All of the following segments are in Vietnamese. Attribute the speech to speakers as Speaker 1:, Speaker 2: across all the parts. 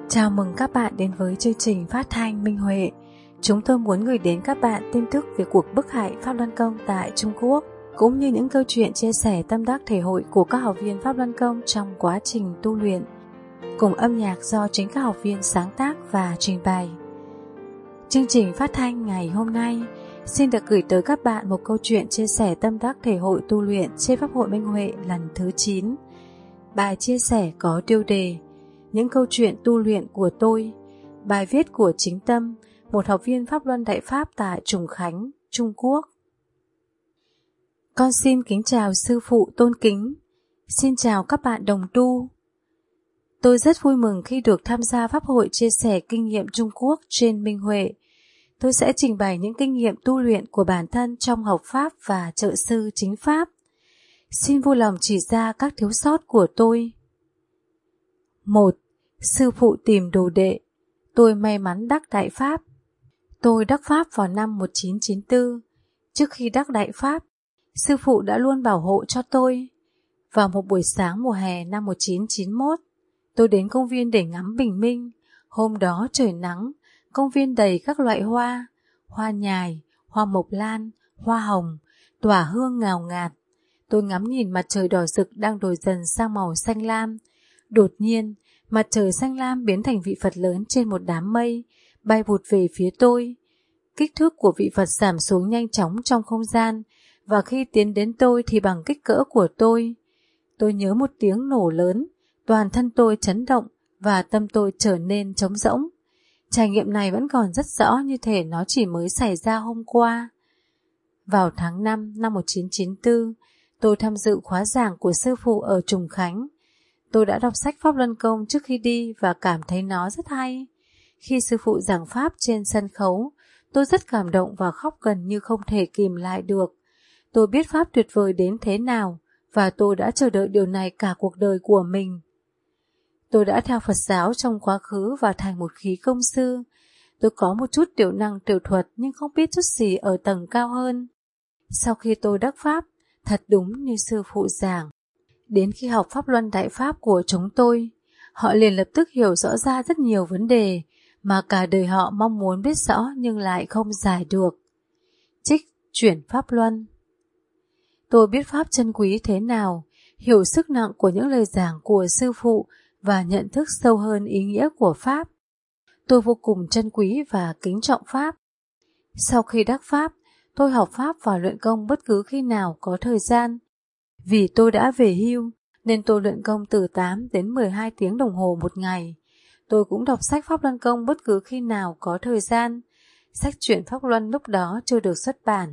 Speaker 1: Chào mừng các bạn đến với chương trình phát thanh Minh Huệ. Chúng tôi muốn gửi đến các bạn tin tức về cuộc bức hại Pháp Luân Công tại Trung Quốc, cũng như những câu chuyện chia sẻ tâm đắc thể hội của các học viên Pháp Luân Công trong quá trình tu luyện, cùng âm nhạc do chính các học viên sáng tác và trình bày. Chương trình phát thanh ngày hôm nay xin được gửi tới các bạn một câu chuyện chia sẻ tâm đắc thể hội tu luyện trên Pháp hội Minh Huệ lần thứ 9. Bài chia sẻ có tiêu đề Những câu chuyện tu luyện của tôi. Bài viết của Chính Tâm, một học viên Pháp Luân Đại Pháp tại Trùng Khánh, Trung Quốc. Con xin kính chào sư phụ tôn kính. Xin chào các bạn đồng tu. Tôi rất vui mừng khi được tham gia Pháp hội chia sẻ kinh nghiệm Trung Quốc trên Minh Huệ. Tôi sẽ trình bày những kinh nghiệm tu luyện của bản thân trong học Pháp và trợ sư chính Pháp. Xin vui lòng chỉ ra các thiếu sót của tôi. 1. Sư phụ tìm đồ đệ. Tôi may mắn đắc Đại Pháp. Tôi đắc Pháp vào năm 1994. Trước khi đắc Đại Pháp, sư phụ đã luôn bảo hộ cho tôi. Vào một buổi sáng mùa hè năm 1991, tôi đến công viên để ngắm bình minh. Hôm đó trời nắng, công viên đầy các loại hoa, hoa nhài, hoa mộc lan, hoa hồng, tỏa hương ngào ngạt. Tôi ngắm nhìn mặt trời đỏ rực đang đổi dần sang màu xanh lam. Đột nhiên, mặt trời xanh lam biến thành vị Phật lớn trên một đám mây, bay vụt về phía tôi. Kích thước của vị Phật giảm xuống nhanh chóng trong không gian, và khi tiến đến tôi thì bằng kích cỡ của tôi. Tôi nhớ một tiếng nổ lớn, toàn thân tôi chấn động và tâm tôi trở nên trống rỗng. Trải nghiệm này vẫn còn rất rõ như thể nó chỉ mới xảy ra hôm qua. Vào tháng 5 năm 1994, tôi tham dự khóa giảng của sư phụ ở Trùng Khánh. Tôi đã đọc sách Pháp Luân Công trước khi đi và cảm thấy nó rất hay. Khi sư phụ giảng Pháp trên sân khấu, tôi rất cảm động và khóc gần như không thể kìm lại được. Tôi biết Pháp tuyệt vời đến thế nào và tôi đã chờ đợi điều này cả cuộc đời của mình. Tôi đã theo Phật giáo trong quá khứ và thành một khí công sư. Tôi có một chút tiểu năng tiểu thuật nhưng không biết chút gì ở tầng cao hơn. Sau khi tôi đắc Pháp, thật đúng như sư phụ giảng. Đến khi học Pháp Luân Đại Pháp của chúng tôi, họ liền lập tức hiểu rõ ra rất nhiều vấn đề mà cả đời họ mong muốn biết rõ nhưng lại không giải được. Trích chuyển Pháp Luân. Tôi biết Pháp chân quý thế nào, hiểu sức nặng của những lời giảng của sư phụ và nhận thức sâu hơn ý nghĩa của Pháp. Tôi vô cùng trân quý và kính trọng Pháp. Sau khi đắc Pháp, tôi học Pháp và luyện công bất cứ khi nào có thời gian. Vì tôi đã về hưu, nên tôi luyện công từ 8 đến 12 tiếng đồng hồ một ngày. Tôi cũng đọc sách Pháp Luân Công bất cứ khi nào có thời gian. Sách truyện Pháp Luân lúc đó chưa được xuất bản.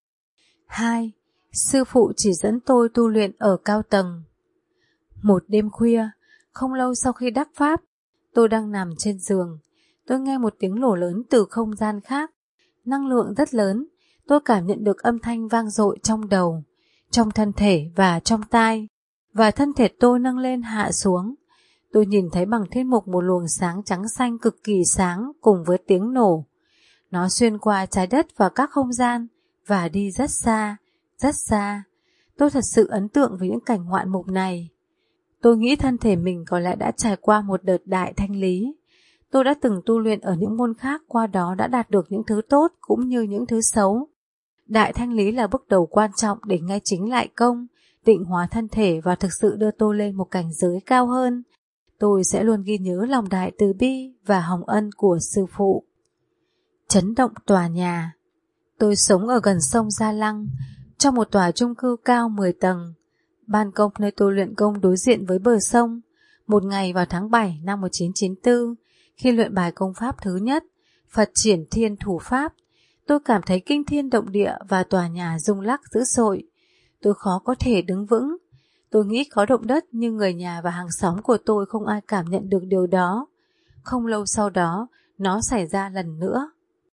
Speaker 1: 2. Sư phụ chỉ dẫn tôi tu luyện ở cao tầng. Một đêm khuya, không lâu sau khi đắc Pháp, tôi đang nằm trên giường. Tôi nghe một tiếng nổ lớn từ không gian khác. Năng lượng rất lớn, tôi cảm nhận được âm thanh vang dội trong đầu, trong thân thể và trong tai, và thân thể tôi nâng lên hạ xuống. Tôi nhìn thấy bằng thiên mục một luồng sáng trắng xanh cực kỳ sáng cùng với tiếng nổ. Nó xuyên qua trái đất và các không gian và đi rất xa, rất xa. Tôi thật sự ấn tượng với những cảnh ngoạn mục này. Tôi nghĩ thân thể mình có lẽ đã trải qua một đợt đại thanh lý. Tôi đã từng tu luyện ở những môn khác, qua đó đã đạt được những thứ tốt cũng như những thứ xấu. Đại thanh lý là bước đầu quan trọng để ngay chính lại công, định hóa thân thể và thực sự đưa tôi lên một cảnh giới cao hơn. Tôi sẽ luôn ghi nhớ lòng đại từ bi và hồng ân của sư phụ. Chấn động tòa nhà. Tôi sống ở gần sông Gia Lăng, trong một tòa chung cư cao 10 tầng. Ban công nơi tôi luyện công đối diện với bờ sông. Một ngày vào tháng 7 năm 1994, khi luyện bài công pháp thứ nhất, Phật triển thiên thủ pháp, tôi cảm thấy kinh thiên động địa và tòa nhà rung lắc dữ dội. Tôi khó có thể đứng vững. Tôi nghĩ có động đất nhưng người nhà và hàng xóm của tôi không ai cảm nhận được điều đó. Không lâu sau đó, nó xảy ra lần nữa.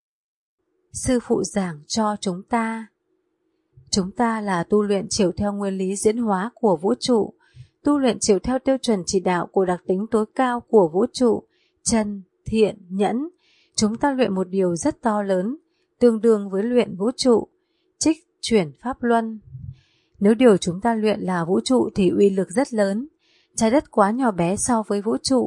Speaker 1: Sư phụ giảng cho chúng ta. Chúng ta là tu luyện chiều theo nguyên lý diễn hóa của vũ trụ, tu luyện chiều theo tiêu chuẩn chỉ đạo của đặc tính tối cao của vũ trụ, chân, thiện, nhẫn. Chúng ta luyện một điều rất to lớn, tương đương với luyện vũ trụ. Trích chuyển Pháp Luân. Nếu điều chúng ta luyện là vũ trụ thì uy lực rất lớn. Trái đất quá nhỏ bé so với vũ trụ,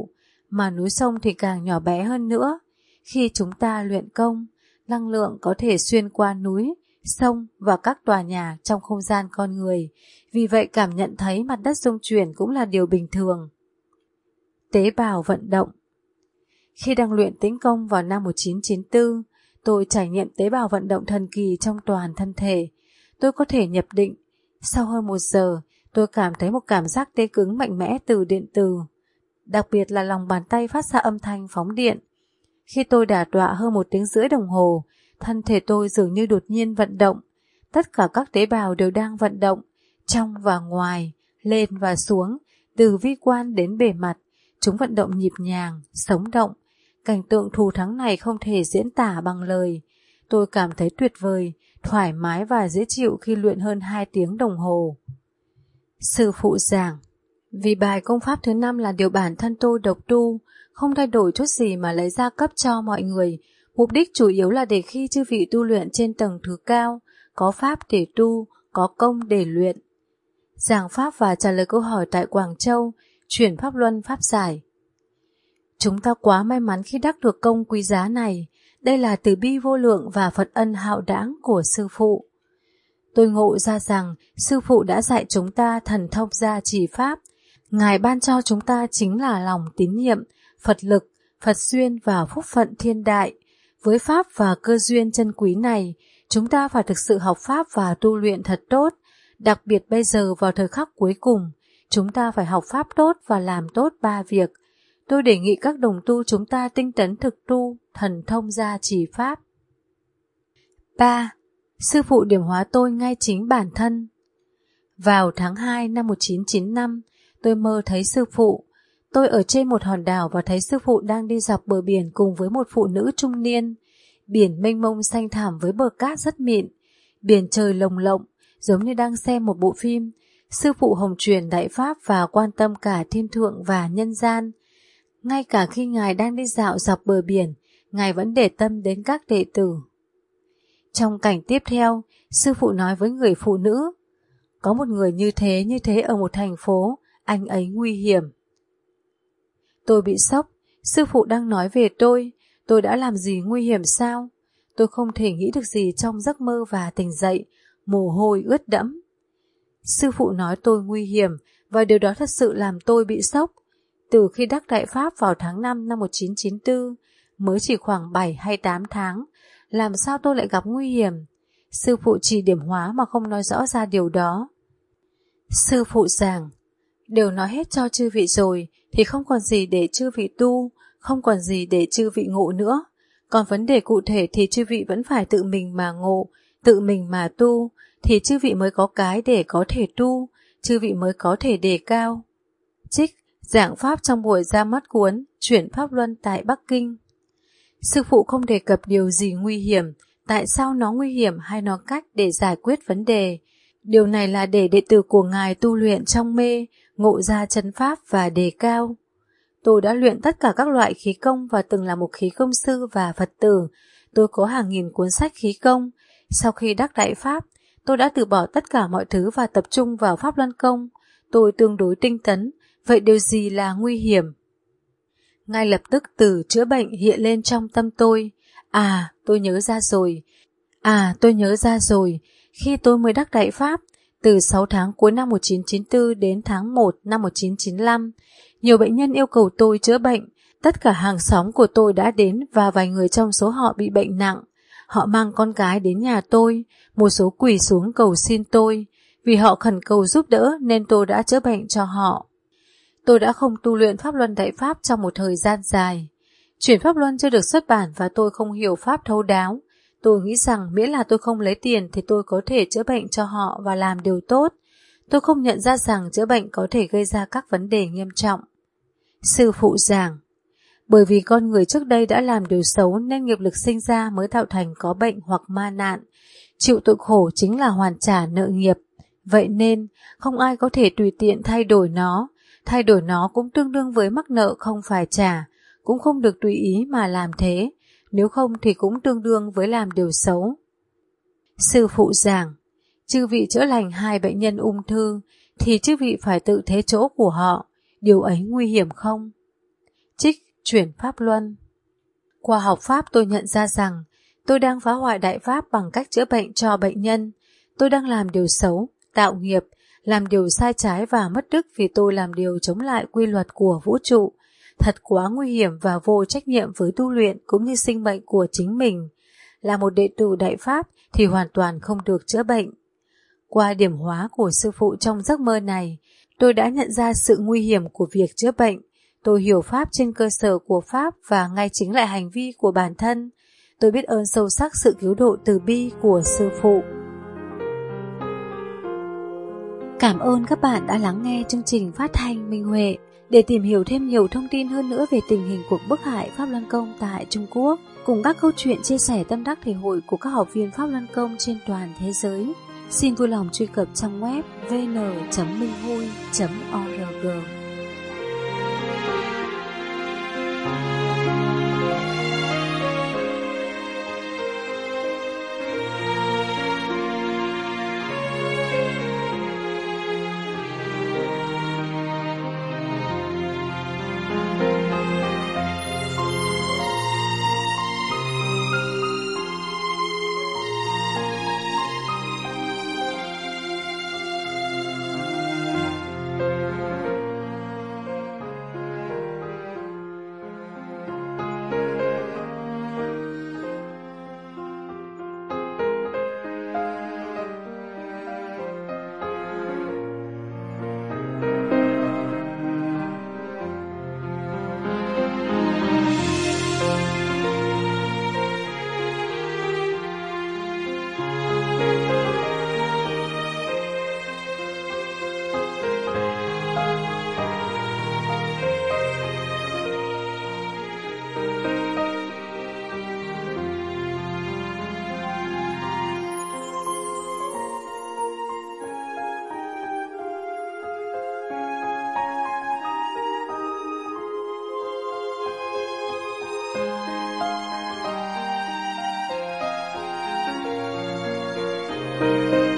Speaker 1: mà núi sông thì càng nhỏ bé hơn nữa. Khi chúng ta luyện công, năng lượng có thể xuyên qua núi, sông và các tòa nhà trong không gian con người, vì vậy cảm nhận thấy mặt đất rung chuyển cũng là điều bình thường. Tế bào vận động. Khi đang luyện tĩnh công vào năm 1994, tôi trải nghiệm tế bào vận động thần kỳ trong toàn thân thể. Tôi có thể nhập định. Sau hơn 1 giờ, tôi cảm thấy một cảm giác tê cứng mạnh mẽ từ điện từ. Đặc biệt là lòng bàn tay phát ra âm thanh phóng điện. Khi tôi đả tọa hơn 1 tiếng rưỡi đồng hồ, thân thể tôi dường như đột nhiên vận động. Tất cả các tế bào đều đang vận động, trong và ngoài, lên và xuống, từ vi quan đến bề mặt. Chúng vận động nhịp nhàng, sống động. Cảnh tượng thù thắng này không thể diễn tả bằng lời. Tôi cảm thấy tuyệt vời, thoải mái và dễ chịu khi luyện hơn 2 tiếng đồng hồ. Sư phụ giảng, vì bài công pháp thứ 5 là điều bản thân tôi độc tu, không thay đổi chút gì mà lấy ra cấp cho mọi người. Mục đích chủ yếu là để khi chư vị tu luyện trên tầng thứ cao, có pháp để tu, có công để luyện. Giảng pháp và trả lời câu hỏi tại Quảng Châu, chuyển pháp luân pháp giải. Chúng ta quá may mắn khi đắc được công quý giá này. Đây là từ bi vô lượng và Phật ân hạo đãng của Sư Phụ. Tôi ngộ ra rằng Sư Phụ đã dạy chúng ta thần thông gia trì pháp. Ngài ban cho chúng ta chính là lòng tín nhiệm, Phật lực, Phật duyên và phúc phận thiên đại. Với pháp và cơ duyên chân quý này, chúng ta phải thực sự học pháp và tu luyện thật tốt. Đặc biệt bây giờ vào thời khắc cuối cùng, chúng ta phải học pháp tốt và làm tốt 3 việc. Tôi đề nghị các đồng tu chúng ta tinh tấn thực tu, thần thông gia trì pháp. 3. Sư phụ điểm hóa tôi ngay chính bản thân. Vào tháng 2 năm 1995, tôi mơ thấy Sư phụ. Tôi ở trên một hòn đảo và thấy Sư phụ đang đi dọc bờ biển cùng với một phụ nữ trung niên. Biển mênh mông xanh thẳm với bờ cát rất mịn. Biển trời lồng lộng, giống như đang xem một bộ phim. Sư phụ hồng truyền đại pháp và quan tâm cả thiên thượng và nhân gian. Ngay cả khi Ngài đang đi dạo dọc bờ biển, Ngài vẫn để tâm đến các đệ tử. Trong cảnh tiếp theo, Sư phụ nói với người phụ nữ, có một người như thế ở một thành phố, anh ấy nguy hiểm. Tôi bị sốc, Sư phụ đang nói về tôi đã làm gì nguy hiểm sao? Tôi không thể nghĩ được gì trong giấc mơ và tỉnh dậy, mồ hôi ướt đẫm. Sư phụ nói tôi nguy hiểm và điều đó thật sự làm tôi bị sốc. Từ khi đắc đại pháp vào tháng 5 năm 1994, mới chỉ khoảng 7 hay 8 tháng, làm sao tôi lại gặp nguy hiểm? Sư phụ chỉ điểm hóa mà không nói rõ ra điều đó. Sư phụ giảng, đều nói hết cho chư vị rồi thì không còn gì để chư vị tu, không còn gì để chư vị ngộ nữa. Còn vấn đề cụ thể thì chư vị vẫn phải tự mình mà ngộ, tự mình mà tu, thì chư vị mới có cái để có thể tu, chư vị mới có thể đề cao. Trích giảng pháp trong buổi ra mắt cuốn Chuyển Pháp Luân tại Bắc Kinh. Sư phụ không đề cập điều gì nguy hiểm, tại sao nó nguy hiểm hay nó cách để giải quyết vấn đề. Điều này là để đệ tử của Ngài tu luyện trong mê, ngộ ra chân pháp và đề cao. Tôi đã luyện tất cả các loại khí công và từng là một khí công sư và Phật tử. Tôi có hàng nghìn cuốn sách khí công. Sau khi đắc đại pháp, tôi đã từ bỏ tất cả mọi thứ và tập trung vào pháp luân công. Tôi tương đối tinh tấn. Vậy điều gì là nguy hiểm? Ngay lập tức từ chữa bệnh hiện lên trong tâm tôi. Tôi nhớ ra rồi. Khi tôi mới đắc đại pháp, từ 6 tháng cuối năm 1994 đến tháng 1 năm 1995, nhiều bệnh nhân yêu cầu tôi chữa bệnh. Tất cả hàng xóm của tôi đã đến và vài người trong số họ bị bệnh nặng. Họ mang con cái đến nhà tôi, một số quỳ xuống cầu xin tôi. Vì họ khẩn cầu giúp đỡ nên tôi đã chữa bệnh cho họ. Tôi đã không tu luyện Pháp Luân Đại Pháp trong một thời gian dài. Chuyển Pháp Luân chưa được xuất bản và tôi không hiểu Pháp thấu đáo. Tôi nghĩ rằng miễn là tôi không lấy tiền thì tôi có thể chữa bệnh cho họ và làm điều tốt. Tôi không nhận ra rằng chữa bệnh có thể gây ra các vấn đề nghiêm trọng. Sư phụ giảng, bởi vì con người trước đây đã làm điều xấu nên nghiệp lực sinh ra mới tạo thành có bệnh hoặc ma nạn. Chịu tội khổ chính là hoàn trả nợ nghiệp. Vậy nên, không ai có thể tùy tiện thay đổi nó. Thay đổi nó cũng tương đương với mắc nợ không phải trả, cũng không được tùy ý mà làm thế, nếu không thì cũng tương đương với làm điều xấu. Sư phụ giảng, chư vị chữa lành 2 bệnh nhân ung thư, thì chư vị phải tự thế chỗ của họ, điều ấy nguy hiểm không? Trích chuyển Pháp Luân. Qua học Pháp tôi nhận ra rằng tôi đang phá hoại Đại Pháp bằng cách chữa bệnh cho bệnh nhân. Tôi đang làm điều xấu, tạo nghiệp, làm điều sai trái và mất đức vì tôi làm điều chống lại quy luật của vũ trụ. Thật quá nguy hiểm và vô trách nhiệm với tu luyện cũng như sinh mệnh của chính mình. Là một đệ tử Đại Pháp thì hoàn toàn không được chữa bệnh. Qua điểm hóa của sư phụ trong giấc mơ này, tôi đã nhận ra sự nguy hiểm của việc chữa bệnh. Tôi hiểu Pháp trên cơ sở của Pháp và ngay chính lại hành vi của bản thân. Tôi biết ơn sâu sắc sự cứu độ từ bi của sư phụ. Cảm ơn các bạn đã lắng nghe chương trình phát thanh Minh Huệ. Để tìm hiểu thêm nhiều thông tin hơn nữa về tình hình cuộc bức hại Pháp Luân Công tại Trung Quốc, cùng các câu chuyện chia sẻ tâm đắc thể hội của các học viên Pháp Luân Công trên toàn thế giới, xin vui lòng truy cập trang web vn.minhui.org. Thank you.